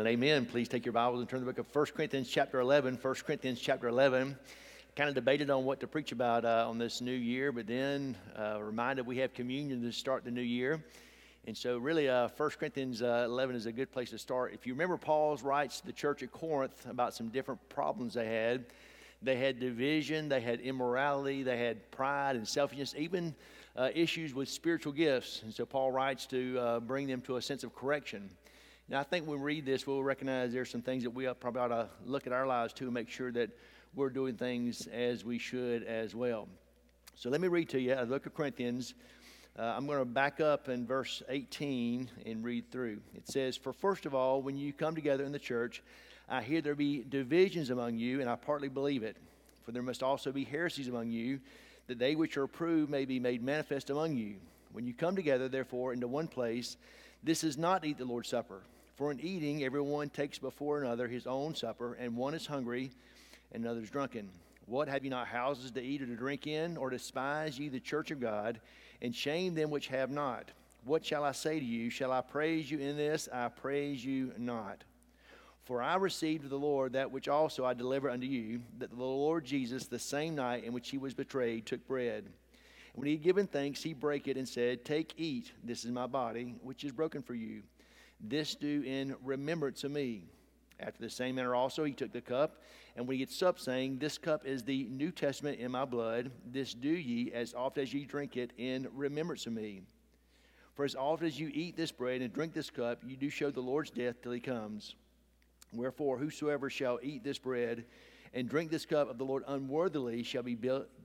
and amen. Please take your Bibles and turn to the book of 1 Corinthians chapter 11. 1 Corinthians chapter 11. Kind of debated on what to preach about on this new year, but then reminded we have communion to start the new year. And so really 1 Corinthians 11 is a good place to start. If you remember, Paul writes to the church at Corinth about some different problems they had. They had division, they had immorality, they had pride and selfishness, even issues with spiritual gifts. And so Paul writes to bring them to a sense of correction. Now, I think when we read this, we'll recognize there's some things that we probably ought to look at our lives too and make sure that we're doing things as we should as well. So let me read to you out of the book of Corinthians. I'm going to back up in verse 18 and read through. It says, "For first of all, when you come together in the church, I hear there be divisions among you, and I partly believe it. For there must also be heresies among you, that they which are approved may be made manifest among you. When you come together, therefore, into one place, this is not to eat the Lord's Supper. For in eating, everyone takes before another his own supper, and one is hungry, and another is drunken. What, have you not houses to eat or to drink in? Or despise ye the church of God, and shame them which have not? What shall I say to you? Shall I praise you in this? I praise you not. For I received of the Lord that which also I delivered unto you, that the Lord Jesus, the same night in which he was betrayed, took bread. And when he had given thanks, he brake it and said, Take, eat, this is my body, which is broken for you. This do in remembrance of me. After the same manner also he took the cup, and when he had supped, saying, This cup is the New Testament in my blood. This do ye as oft as ye drink it in remembrance of me. For as often as you eat this bread and drink this cup, you do show the Lord's death till he comes. Wherefore, whosoever shall eat this bread and drink this cup of the Lord unworthily shall be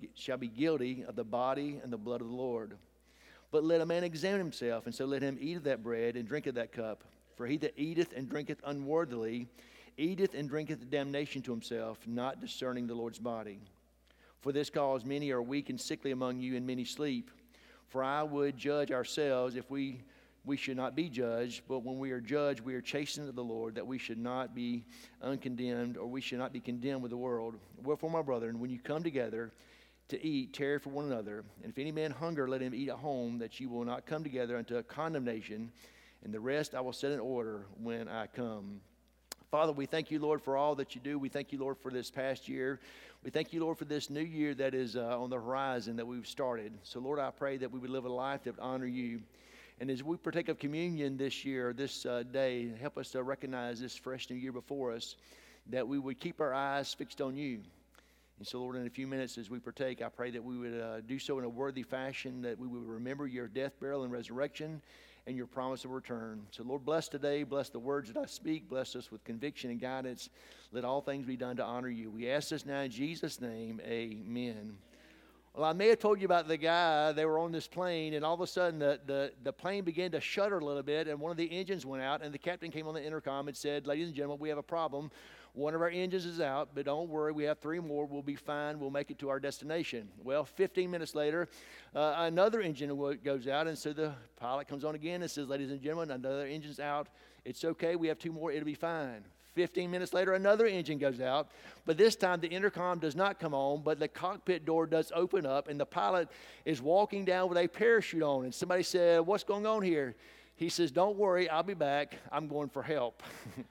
guilty of the body and the blood of the Lord. But let a man examine himself, and so let him eat of that bread and drink of that cup. For he that eateth and drinketh unworthily eateth and drinketh damnation to himself, not discerning the Lord's body. For this cause many are weak and sickly among you, and many sleep. For I would judge ourselves if we should not be judged, but when we are judged, we are chastened of the Lord, that we should not be uncondemned, or we should not be condemned with the world. Wherefore, my brethren, when you come together to eat, tarry for one another. And if any man hunger, let him eat at home, that ye will not come together unto a condemnation. And the rest I will set in order when I come." Father, we thank you, Lord, for all that you do. We thank you, Lord, for this past year. We thank you, Lord, for this new year that is on the horizon that we've started. So, Lord, I pray that we would live a life that would honor you. And as we partake of communion this year, this day, help us to recognize this fresh new year before us, that we would keep our eyes fixed on you. And so, Lord, in a few minutes as we partake, I pray that we would do so in a worthy fashion, that we would remember your death, burial, and resurrection, and your promise of return. So, Lord, bless today, bless the words that I speak, bless us with conviction and guidance. Let all things be done to honor you. We ask this now in Jesus' name, amen. Well, I may have told you about the guy. They were on this plane, and all of a sudden the plane began to shudder a little bit, and one of the engines went out, and the captain came on the intercom and said, "Ladies and gentlemen, we have a problem. One of our engines is out, but don't worry, we have 3 more. We'll be fine. We'll make it to our destination." Well, 15 minutes later, another engine goes out, and so the pilot comes on again and says, "Ladies and gentlemen, another engine's out. It's okay. We have 2 more. It'll be fine." 15 minutes later, another engine goes out, but this time the intercom does not come on, but the cockpit door does open up, and the pilot is walking down with a parachute on, and somebody said, "What's going on here?" He says, "Don't worry, I'll be back. I'm going for help."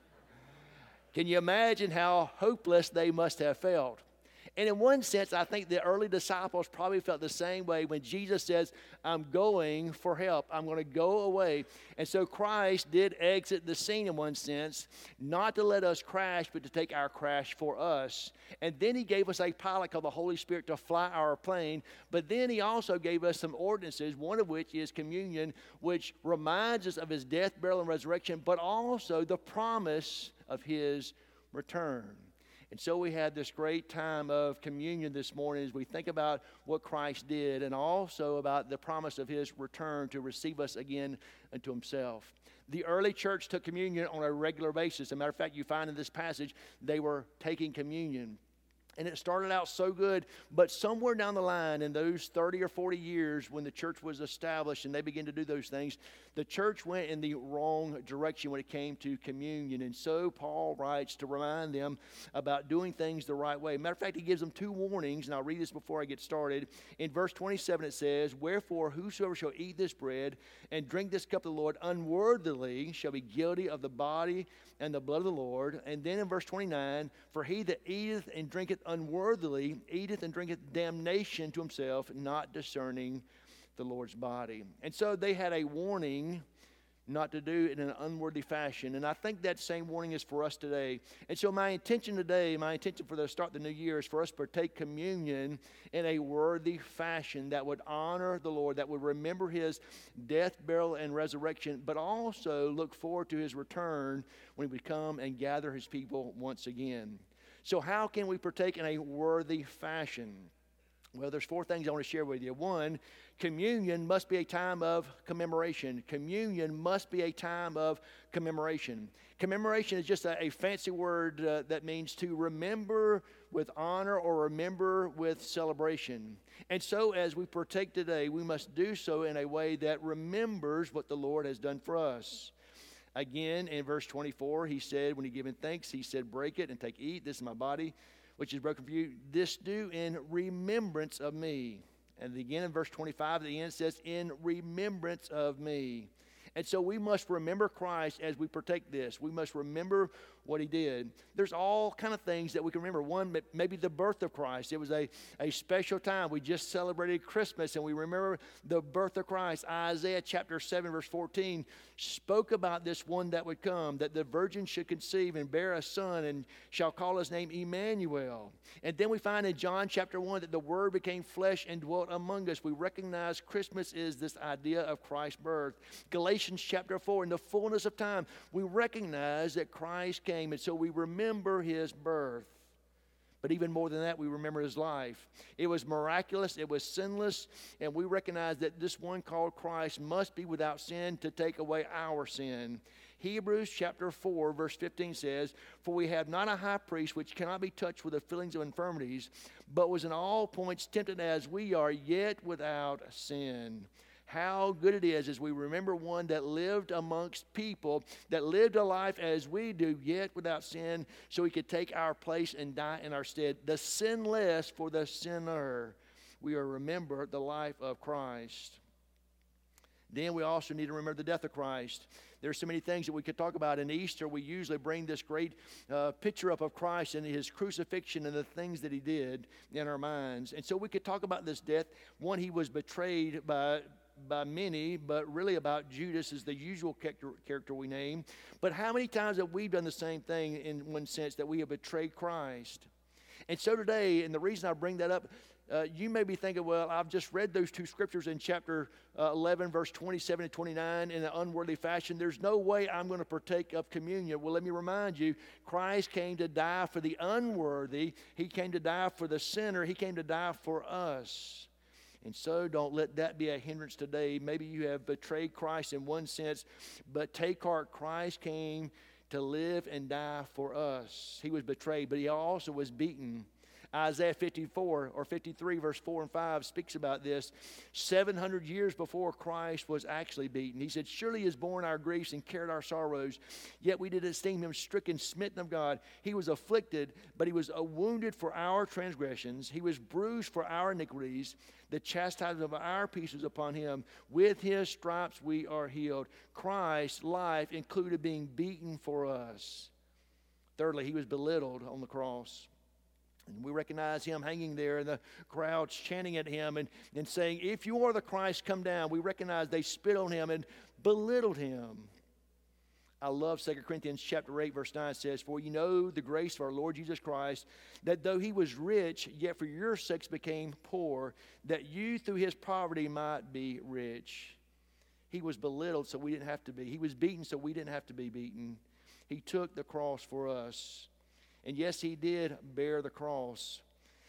Can you imagine how hopeless they must have felt? And in one sense, I think the early disciples probably felt the same way when Jesus says, "I'm going for help. I'm going to go away." And so Christ did exit the scene in one sense, not to let us crash, but to take our crash for us. And then he gave us a pilot called the Holy Spirit to fly our plane. But then he also gave us some ordinances, one of which is communion, which reminds us of his death, burial, and resurrection, but also the promise of his return. And so we had this great time of communion this morning as we think about what Christ did, and also about the promise of his return to receive us again unto himself. The early church took communion on a regular basis. As a matter of fact, you find in this passage they were taking communion. And it started out so good, but somewhere down the line in those 30 or 40 years when the church was established and they began to do those things, the church went in the wrong direction when it came to communion. And so Paul writes to remind them about doing things the right way. Matter of fact, he gives them two warnings, and I'll read this before I get started. In verse 27 it says, "Wherefore whosoever shall eat this bread and drink this cup of the Lord unworthily shall be guilty of the body and the blood of the Lord." And then in verse 29, "For he that eateth and drinketh unworthily eateth and drinketh damnation to himself, not discerning the Lord's body." And so they had a warning not to do it in an unworthy fashion. And I think that same warning is for us today. And so my intention today, my intention for the start of the new year is for us to partake communion in a worthy fashion that would honor the Lord, that would remember his death, burial, and resurrection, but also look forward to his return when he would come and gather his people once again. So how can we partake in a worthy fashion? Well, there's four things I want to share with you. One, communion must be a time of commemoration. Communion must be a time of commemoration. Commemoration is just a fancy word that means to remember with honor or remember with celebration. And so as we partake today, we must do so in a way that remembers what the Lord has done for us. Again, in verse 24, he said, when he given thanks, he said, "Break it and take, eat. This is my body, which is broken for you. This do in remembrance of me." And again in verse 25 at the end says, "In remembrance of me." And so we must remember Christ as we partake this. We must remember what he did. There's all kind of things that we can remember. One, maybe the birth of Christ. It was a special time. We just celebrated Christmas and we remember the birth of Christ. Isaiah chapter 7 verse 14 spoke about this one that would come, that the virgin should conceive and bear a son and shall call his name Emmanuel. And then we find in John chapter 1 that the Word became flesh and dwelt among us. We recognize Christmas is this idea of Christ's birth. Galatians chapter 4, in the fullness of time, we recognize that Christ came, and so we remember his birth. But even more than that, we remember his life. It was miraculous, it was sinless, and we recognize that this one called Christ must be without sin to take away our sin. Hebrews chapter 4 verse 15 says, "For we have not a high priest which cannot be touched with the feelings of infirmities, but was in all points tempted as we are, yet without sin." How good it is as we remember one that lived amongst people, that lived a life as we do, yet without sin, so he could take our place and die in our stead. The sinless for the sinner. We are remember the life of Christ. Then we also need to remember the death of Christ. There's so many things that we could talk about. In Easter, we usually bring this great picture up of Christ and his crucifixion and the things that he did in our minds. And so we could talk about this death. One, he was betrayed by many, but really about Judas is the usual character we name. But how many times have we done the same thing in one sense, that we have betrayed Christ? And so today, and the reason I bring that up, you may be thinking, well, I've just read those two scriptures in chapter 11, verse 27 and 29 in an unworthy fashion. There's no way I'm going to partake of communion. Well, let me remind you, Christ came to die for the unworthy. He came to die for the sinner. He came to die for us. And so don't let that be a hindrance today. Maybe you have betrayed Christ in one sense, but take heart, Christ came to live and die for us. He was betrayed, but he also was beaten. Isaiah 54 or 53 verse 4 and 5 speaks about this 700 years before Christ was actually beaten. He said, "Surely he has borne our griefs and carried our sorrows, yet we did esteem him stricken, smitten of God. He was afflicted, but he was wounded for our transgressions. He was bruised for our iniquities. The chastisement of our peace was upon him. With his stripes we are healed." Christ's life included being beaten for us. Thirdly, he was belittled on the cross. And we recognize him hanging there and the crowds chanting at him and saying, "If you are the Christ, come down." We recognize they spit on him and belittled him. I love 2 Corinthians chapter 8, verse 9 says, "For you know the grace of our Lord Jesus Christ, that though he was rich, yet for your sakes became poor, that you through his poverty might be rich." He was belittled so we didn't have to be. He was beaten so we didn't have to be beaten. He took the cross for us. And yes, he did bear the cross.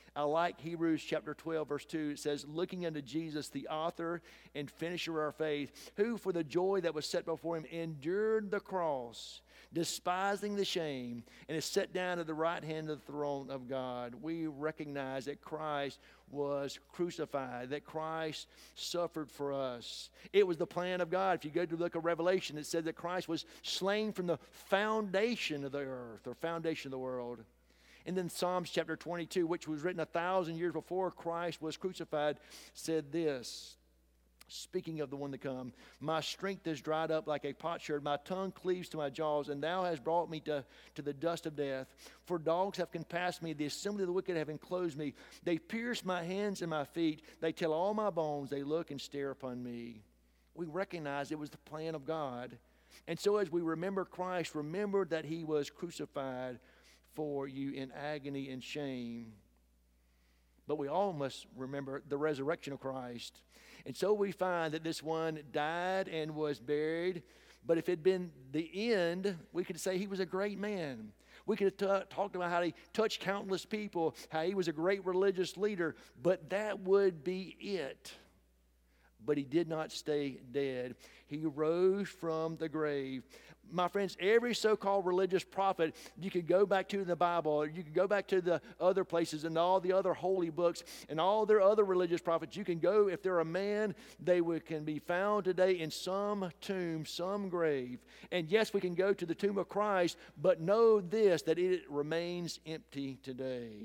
I like Hebrews chapter 12, verse 2. It says, looking unto Jesus, the author and finisher of our faith, who for the joy that was set before him endured the cross, despising the shame, and is set down at the right hand of the throne of God. We recognize that Christ was crucified, that Christ suffered for us. It was the plan of God. If you go to the book of Revelation, it said that Christ was slain from the foundation of the earth, or foundation of the world. And then Psalms chapter 22, which was written 1,000 years before Christ was crucified, said this, speaking of the one to come, my strength is dried up like a potsherd, my tongue cleaves to my jaws, and thou hast brought me to the dust of death. For dogs have compassed me, the assembly of the wicked have enclosed me. They pierce my hands and my feet. They tell all my bones, they look and stare upon me. We recognize it was the plan of God. And so as we remember Christ, remember that he was crucified for you in agony and shame. But we all must remember the resurrection of Christ. And so we find that this one died and was buried. But if it had been the end, we could say he was a great man. We could have talked about how he touched countless people, how he was a great religious leader. But that would be it. But he did not stay dead. He rose from the grave. My friends, every so-called religious prophet you could go back to in the Bible, or you could go back to the other places and all the other holy books and all their other religious prophets. You can go, if they're a man, can be found today in some tomb, some grave. And yes, we can go to the tomb of Christ, but know this, that it remains empty today.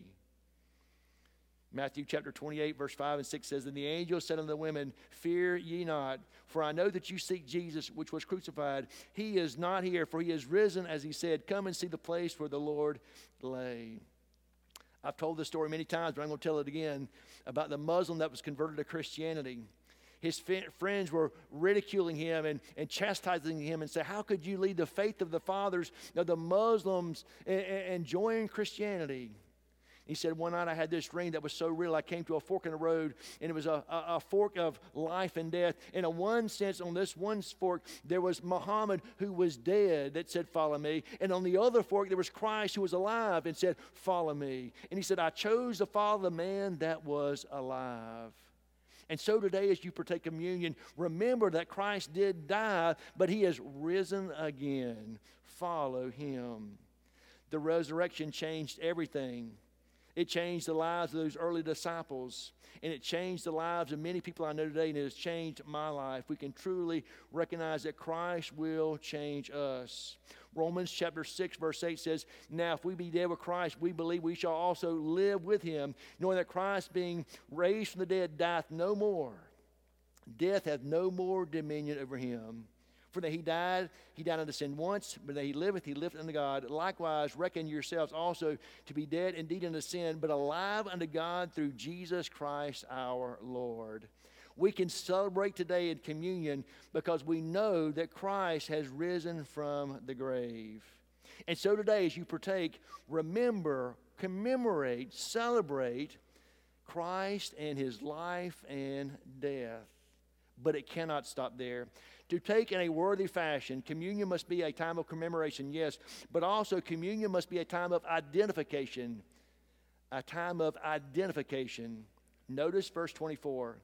Matthew chapter 28, verse 5 and 6 says, and the angel said unto the women, fear ye not, for I know that you seek Jesus, which was crucified. He is not here, for he is risen, as he said. Come and see the place where the Lord lay. I've told this story many times, but I'm going to tell it again, about the Muslim that was converted to Christianity. His friends were ridiculing him and chastising him and say, how could you lead the faith of the fathers of the Muslims and join Christianity? He said, one night I had this dream that was so real. I came to a fork in the road, and it was a fork of life and death. And in one sense, on this one fork, there was Muhammad who was dead that said, follow me. And on the other fork, there was Christ who was alive and said, follow me. And he said, I chose to follow the man that was alive. And so today, as you partake communion, remember that Christ did die, but he has risen again. Follow him. The resurrection changed everything. It changed the lives of those early disciples, and it changed the lives of many people I know today, and it has changed my life. We can truly recognize that Christ will change us. Romans chapter 6, verse 8 says, now if we be dead with Christ, we believe we shall also live with him, knowing that Christ being raised from the dead dieth no more. Death hath no more dominion over him. For that he died unto sin once, but that he liveth unto God. Likewise, reckon yourselves also to be dead indeed unto sin, but alive unto God through Jesus Christ our Lord. We can celebrate today in communion because we know that Christ has risen from the grave. And so today, as you partake, remember, commemorate, celebrate Christ and his life and death. But it cannot stop there. To take in a worthy fashion, communion must be a time of commemoration, yes, but also communion must be a time of identification. A time of identification. Notice verse 24.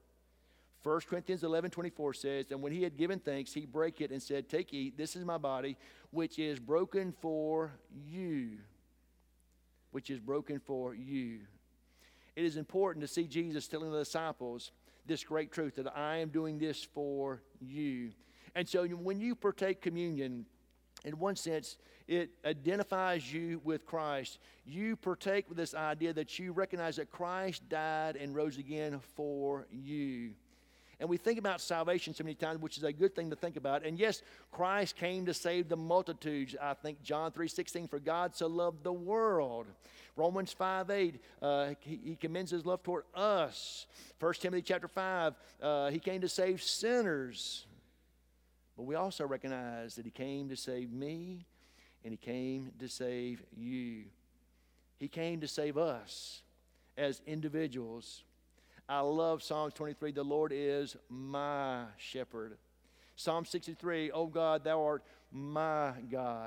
1 Corinthians 11:24 says, and when he had given thanks, he brake it and said, take, eat, this is my body, which is broken for you. Which is broken for you. It is important to see Jesus telling the disciples this great truth, that I am doing this for you. And so when you partake communion, in one sense, it identifies you with Christ. You partake with this idea that you recognize that Christ died and rose again for you. And we think about salvation so many times, which is a good thing to think about. And yes, Christ came to save the multitudes. I think John 3:16, for God so loved the world. Romans 5:8, he commends his love toward us. 1 Timothy chapter 5, he came to save sinners. But we also recognize that he came to save me, and he came to save you. He came to save us as individuals. I love Psalm 23, the Lord is my shepherd. Psalm 63, oh God, thou art my God.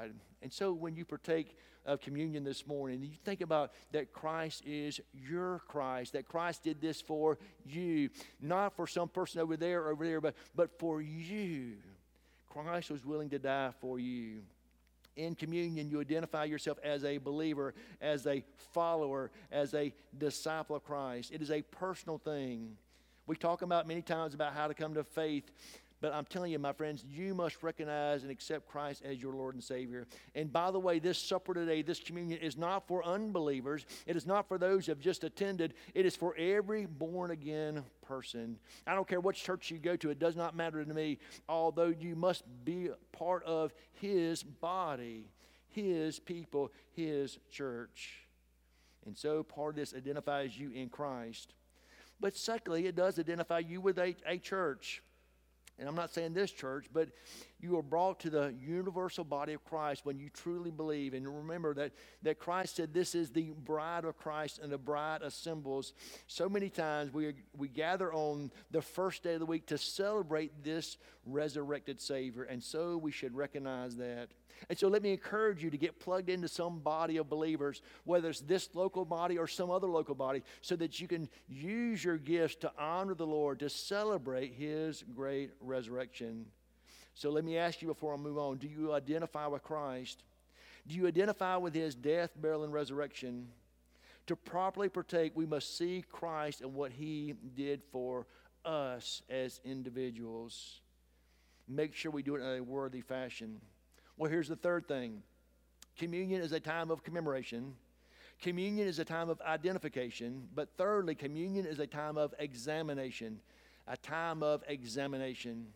And so when you partake of communion this morning, you think about that Christ is your Christ, that Christ did this for you, not for some person over there, but for you. Christ was willing to die for you. In communion, you identify yourself as a believer, as a follower, as a disciple of Christ. It is a personal thing. We talk about many times about how to come to faith, but I'm telling you, my friends, you must recognize and accept Christ as your Lord and Savior. And by the way, this supper today, this communion is not for unbelievers. It is not for those who have just attended. It is for every born-again person. I don't care what church you go to. It does not matter to me, although you must be part of His body, His people, His church. And so part of this identifies you in Christ. But secondly, it does identify you with a church. And I'm not saying this church, but you are brought to the universal body of Christ when you truly believe. And remember that Christ said this is the bride of Christ, and the bride assembles. So many times we gather on the first day of the week to celebrate this resurrected Savior. And so we should recognize that. And so let me encourage you to get plugged into some body of believers, whether it's this local body or some other local body, so that you can use your gifts to honor the Lord, to celebrate His great resurrection. So let me ask you before I move on, do you identify with Christ? Do you identify with His death, burial, and resurrection? To properly partake, we must see Christ and what He did for us as individuals. Make sure we do it in a worthy fashion. Well, here's the third thing. Communion is a time of commemoration. Communion is a time of identification. But thirdly, communion is a time of examination. A time of examination.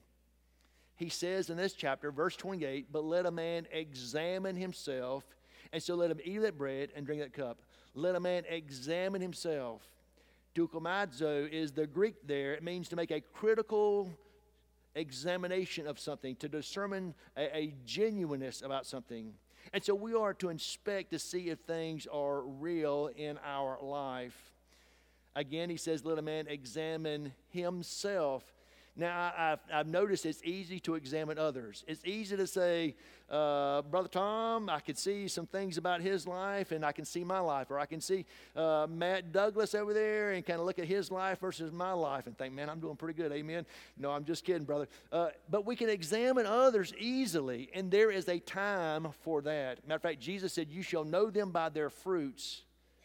He says in this chapter, verse 28, but let a man examine himself, and so let him eat that bread and drink that cup. Let a man examine himself. Doukomazo is the Greek there. It means to make a critical examination of something, to determine a genuineness about something. And so we are to inspect to see if things are real in our life. Again, he says, let a man examine himself. Now, I've noticed it's easy to examine others. It's easy to say, Brother Tom, I can see some things about his life, and I can see my life. Or I can see Matt Douglas over there and kind of look at his life versus my life and think, man, I'm doing pretty good, amen? No, I'm just kidding, brother. But we can examine others easily, and there is a time for that. Matter of fact, Jesus said, you shall know them by their fruits.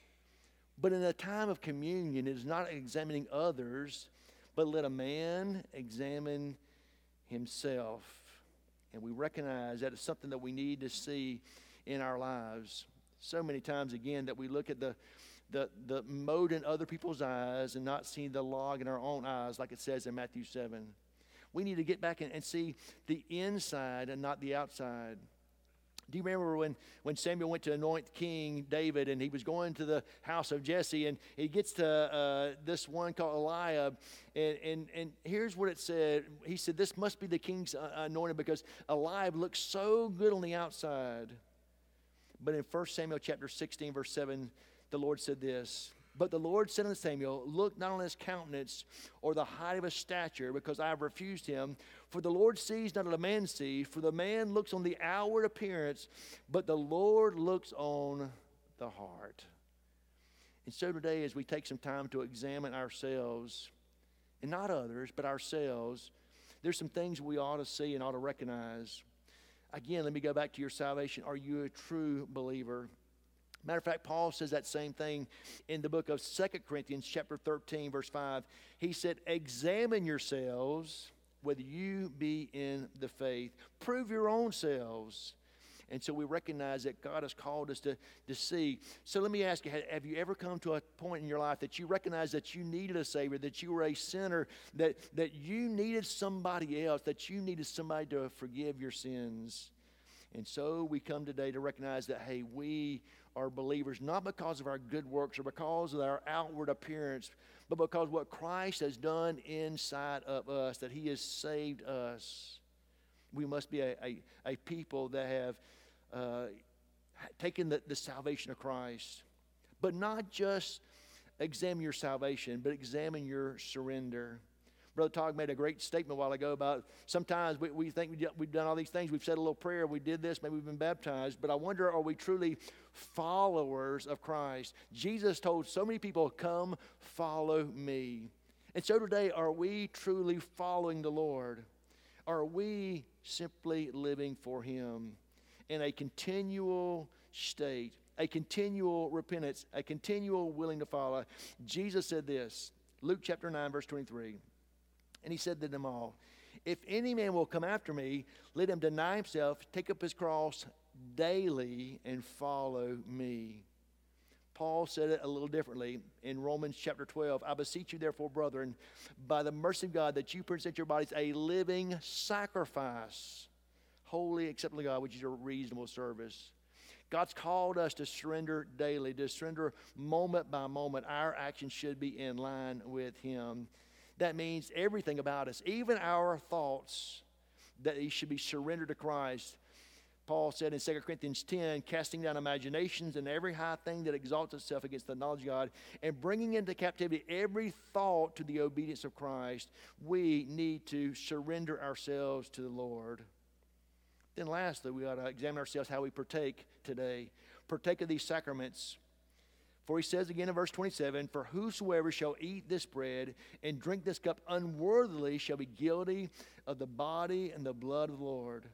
But in a time of communion, it is not examining others, but let a man examine himself. And we recognize that it's something that we need to see in our lives. So many times, again, that we look at the mote in other people's eyes and not see the log in our own eyes, like it says in Matthew 7. We need to get back and see the inside and not the outside. Do you remember when Samuel went to anoint King David, and he was going to the house of Jesse, and he gets to this one called Eliab, and here's what it said. He said, this must be the king's anointed, because Eliab looks so good on the outside. But in 1 Samuel chapter 16, verse 7, the Lord said this, but the Lord said unto Samuel, look not on his countenance or the height of his stature, because I have refused him. For the Lord sees not as a man sees, for the man looks on the outward appearance, but the Lord looks on the heart. And so today, as we take some time to examine ourselves, and not others, but ourselves, there's some things we ought to see and ought to recognize. Again, let me go back to your salvation. Are you a true believer? Matter of fact, Paul says that same thing in the book of 2 Corinthians chapter 13, verse 5. He said, examine yourselves whether you be in the faith. Prove your own selves. And so we recognize that God has called us to see. So let me ask you, have you ever come to a point in your life that you recognize that you needed a Savior, that you were a sinner, that you needed somebody else, that you needed somebody to forgive your sins? And so we come today to recognize that, hey, we are believers, not because of our good works or because of our outward appearance, but because what Christ has done inside of us, that He has saved us. We must be a people that have taken the salvation of Christ. But not just examine your salvation, but examine your surrender. Brother Todd made a great statement a while ago about sometimes we think we've done all these things. We've said a little prayer. We did this. Maybe we've been baptized. But I wonder, are we truly followers of Christ? Jesus told so many people, come follow me. And so today, are we truly following the Lord? Are we simply living for Him in a continual state, a continual repentance, a continual willing to follow? Jesus said this, Luke chapter 9, verse 23. And He said to them all, if any man will come after me, let him deny himself, take up his cross daily, and follow me. Paul said it a little differently in Romans chapter 12. I beseech you, therefore, brethren, by the mercy of God, that you present your bodies a living sacrifice, holy, acceptable to God, which is your reasonable service. God's called us to surrender daily, to surrender moment by moment. Our actions should be in line with Him. That means everything about us, even our thoughts, that they should be surrendered to Christ. Paul said in 2 Corinthians 10, casting down imaginations and every high thing that exalts itself against the knowledge of God, and bringing into captivity every thought to the obedience of Christ. We need to surrender ourselves to the Lord. Then lastly, we ought to examine ourselves how we partake today. Partake of these sacraments. For He says again in verse 27, for whosoever shall eat this bread and drink this cup unworthily shall be guilty of the body and the blood of the Lord.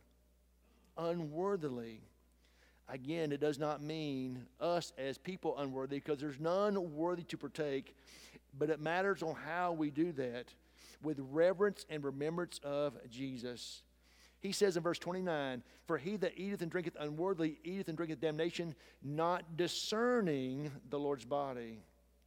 Unworthily. Again, it does not mean us as people unworthy, because there's none worthy to partake, but it matters on how we do that with reverence and remembrance of Jesus. He says in verse 29, for he that eateth and drinketh unworthily eateth and drinketh damnation, not discerning the Lord's body.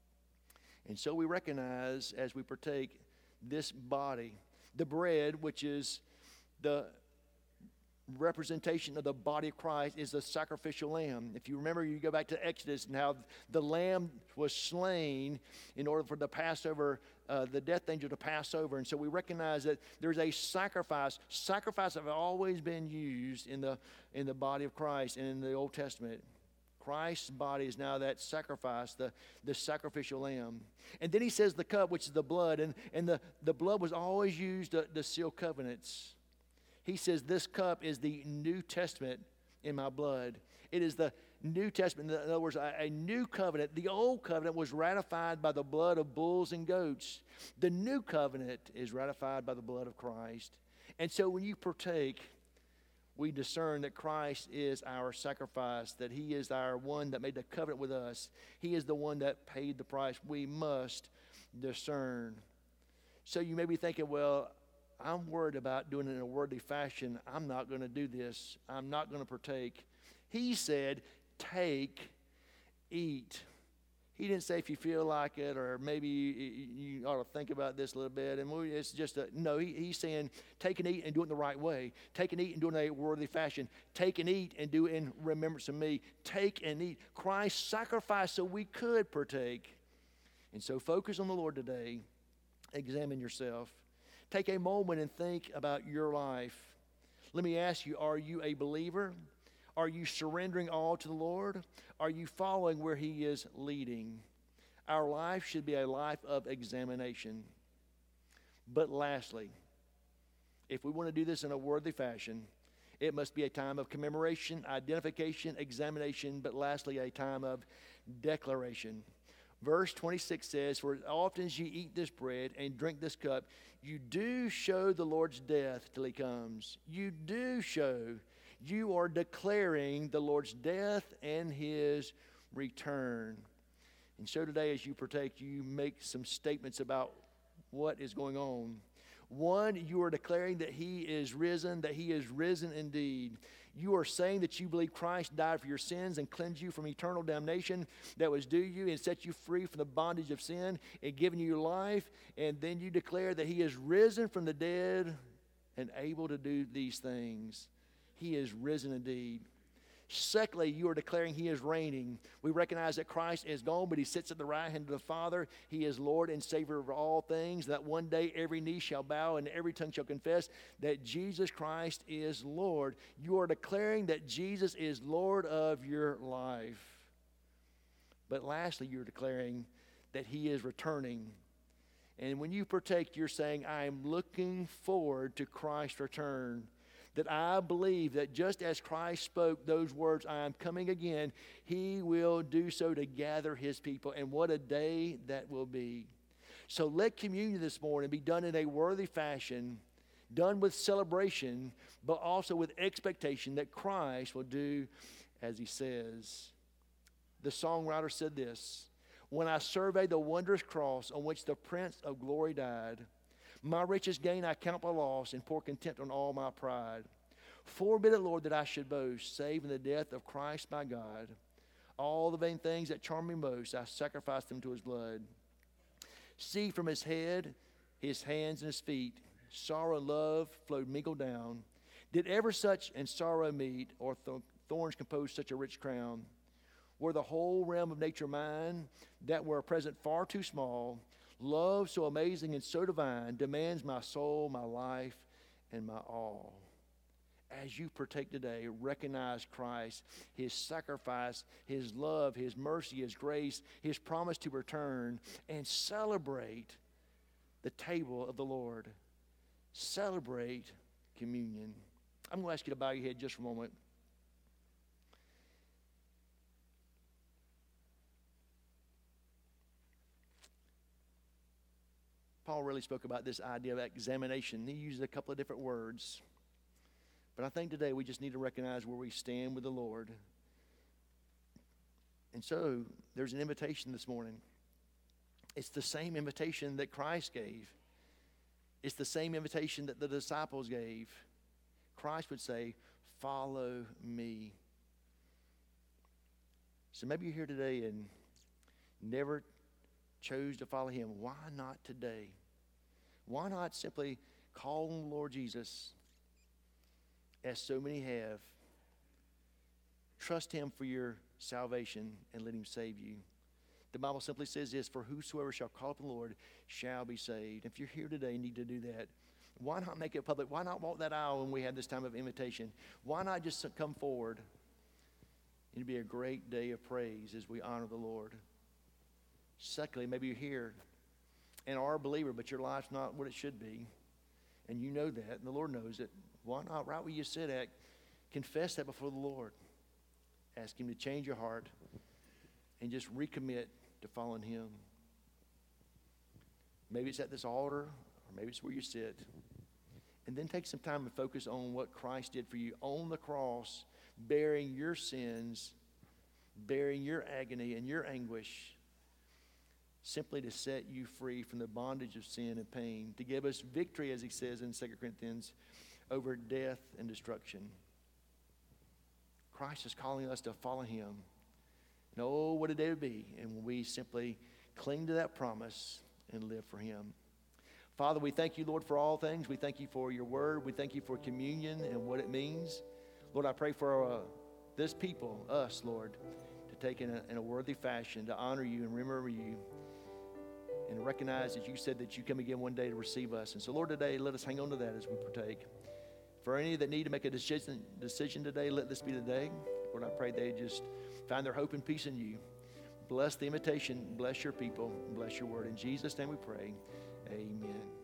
And so we recognize as we partake this body, the bread, which is the representation of the body of Christ, is the sacrificial lamb. If you remember, you go back to Exodus and how the lamb was slain in order for the Passover, the death angel to pass over. And so we recognize that there's a sacrifice. Sacrifice have always been used in the body of Christ and in the Old Testament. Christ's body is now that sacrifice, the sacrificial lamb. And then He says the cup, which is the blood, and the blood was always used to seal covenants. He says this cup is the New Testament in my blood. It is the New Testament. In other words, a new covenant. The old covenant was ratified by the blood of bulls and goats. The new covenant is ratified by the blood of Christ. And so when you partake, we discern that Christ is our sacrifice, that He is our one that made the covenant with us. He is the one that paid the price. We must discern. So you may be thinking, well, I'm worried about doing it in a worldly fashion. I'm not going to do this. I'm not going to partake. He said, take, eat. He didn't say if you feel like it, or maybe you ought to think about this a little bit. And it's just no, he's saying take and eat and do it in the right way. Take and eat and do it in a worldly fashion. Take and eat and do it in remembrance of me. Take and eat. Christ sacrificed so we could partake. And so focus on the Lord today. Examine yourself. Take a moment and think about your life. Let me ask you, are you a believer? Are you surrendering all to the Lord? Are you following where He is leading? Our life should be a life of examination. But lastly, if we want to do this in a worthy fashion, it must be a time of commemoration, identification, examination, but lastly, a time of declaration. Verse 26 says, for as often as ye eat this bread and drink this cup, you do show the Lord's death till He comes. You do show. You are declaring the Lord's death and His return. And so today as you partake, you make some statements about what is going on. One, you are declaring that He is risen, that He is risen indeed. You are saying that you believe Christ died for your sins and cleansed you from eternal damnation that was due you and set you free from the bondage of sin and given you life. And then you declare that He is risen from the dead and able to do these things. He is risen indeed. Secondly, you are declaring He is reigning. We recognize that Christ is gone, but He sits at the right hand of the Father. He is Lord and Savior of all things, that one day every knee shall bow and every tongue shall confess that Jesus Christ is Lord. You are declaring that Jesus is Lord of your life. But lastly, you're declaring that He is returning. And when you partake, you're saying, I am looking forward to Christ's return. That I believe that just as Christ spoke those words, I am coming again, he will do so to gather his people. And what a day that will be. So let communion this morning be done in a worthy fashion, done with celebration, but also with expectation that Christ will do as he says. The songwriter said this, when I survey the wondrous cross on which the Prince of Glory died, my richest gain I count but loss and pour contempt on all my pride. Forbid it, Lord, that I should boast, save in the death of Christ my God. All the vain things that charm me most, I sacrifice them to his blood. See from his head, his hands and his feet, sorrow and love flowed mingled down. Did ever such and sorrow meet, or thorns compose such a rich crown? Were the whole realm of nature mine, that were present far too small, love so amazing and so divine demands my soul, my life, and my all. As you partake today, recognize Christ, his sacrifice, his love, his mercy, his grace, his promise to return, and celebrate the table of the Lord. Celebrate communion. I'm going to ask you to bow your head just for a moment. Paul really spoke about this idea of examination. He used a couple of different words. But I think today we just need to recognize where we stand with the Lord. And so there's an invitation this morning. It's the same invitation that Christ gave. It's the same invitation that the disciples gave. Christ would say, follow me. So maybe you're here today and never chose to follow him. Why not today? Why not simply call on the Lord Jesus, as so many have? Trust him for your salvation and let him save you. The Bible simply says this, for whosoever shall call upon the Lord shall be saved. If you're here today and need to do that, why not make it public? Why not walk that aisle when we have this time of invitation? Why not just come forward? It'd be a great day of praise as we honor the Lord. Secondly, maybe you're here and are a believer, but your life's not what it should be. And you know that, and the Lord knows it. Why not, right where you sit at, confess that before the Lord. Ask him to change your heart and just recommit to following him. Maybe it's at this altar, or maybe it's where you sit. And then take some time and focus on what Christ did for you on the cross, bearing your sins, bearing your agony and your anguish, simply to set you free from the bondage of sin and pain, to give us victory, as he says in 2 Corinthians, over death and destruction. Christ is calling us to follow him. And oh, what a day it would be, and when we simply cling to that promise and live for him. Father, we thank you, Lord, for all things. We thank you for your word. We thank you for communion and what it means. Lord, I pray for this people, us, Lord, to take in a worthy fashion, to honor you and remember you, and recognize that you said that you come again one day to receive us. And so, Lord, today, let us hang on to that as we partake. For any that need to make a decision today, let this be the day. Lord, I pray they just find their hope and peace in you. Bless the invitation. Bless your people. Bless your word. In Jesus' name we pray. Amen.